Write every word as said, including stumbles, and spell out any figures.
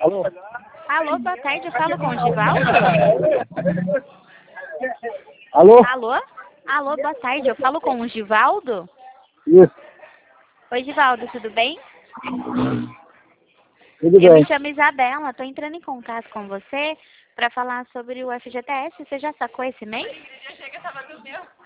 Alô? Alô, boa tarde, eu falo com o Givaldo? Alô? Alô? Alô, boa tarde, eu falo com o Givaldo? Isso, Oi, Givaldo, tudo bem? tudo Eu bem. me chamo Isabela, estou entrando em contato com você para falar sobre o F G T S. Você já sacou esse mês?